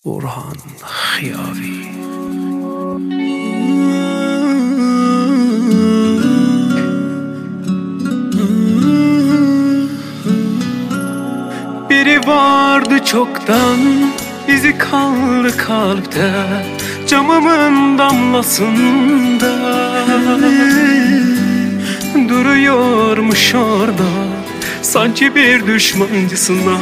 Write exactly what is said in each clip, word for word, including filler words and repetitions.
Orhan Hiyavi. Biri vardı çoktan, izi kaldı kalpte, camımın damlasında. Duruyormuş orada, sanki bir düşmancısına.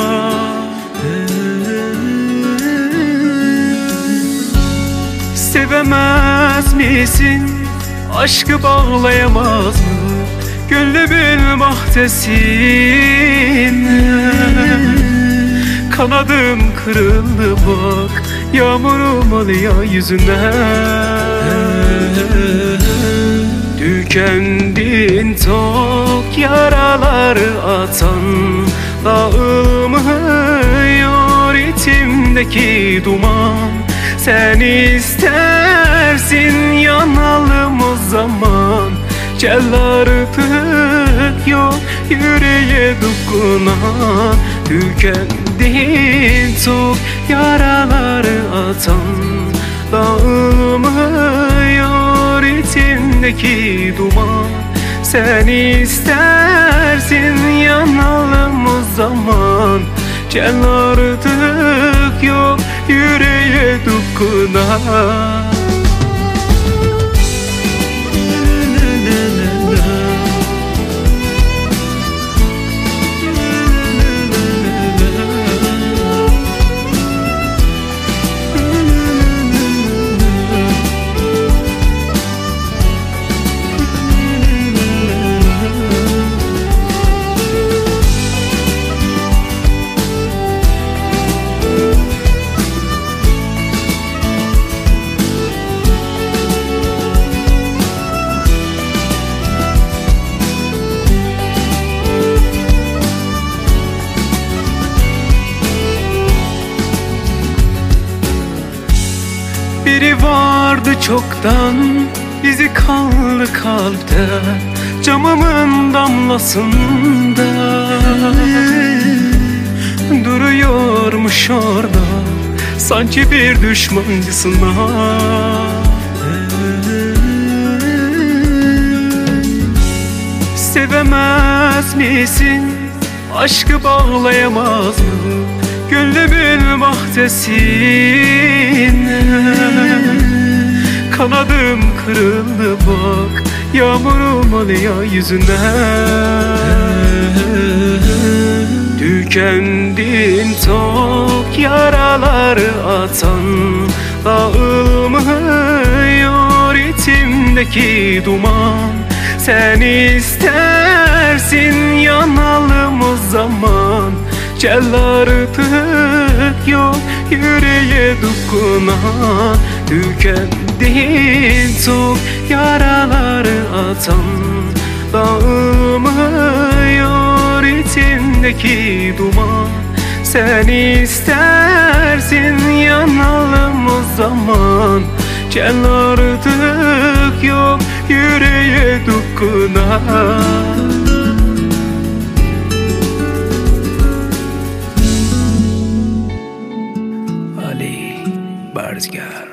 Sevemez misin? Aşkı bağlayamaz mı? Gönlümün bahtesine. Kanadım kırıldı bak, yağmurum alıyor yüzüne. Tükendin tok yaraları atan, dağılmıyor içimdeki duman. Sen istersin yanalım o zaman, gel artık yok yüreğe dokunan. Tükendin çok yaraları atan, dağılmıyor içimdeki duman. Sen istersin yanalım o zaman, gel artık yok yüreğe dokunan. Biri vardı çoktan, izi kaldı kalpte, camımın damlasında. Duruyormuş orada, sanki bir düşmancısına. Sevemez misin? Aşkı bağlayamaz mı? Gönlümün bahtesine. Kanadım kırıldı bak, yağmurum alıyor yüzüne. Tükendin tok yaraları atan, dağılmıyor içimdeki duman. Sen istersin yanalım o zaman, gel artık yok yüreğe dokunan. Tükendin çok yaraları atan, dağılmıyor içindeki duman. Sen istersin yanalım o zaman, gel artık yok yüreğe dokunan. Ali Barzgar.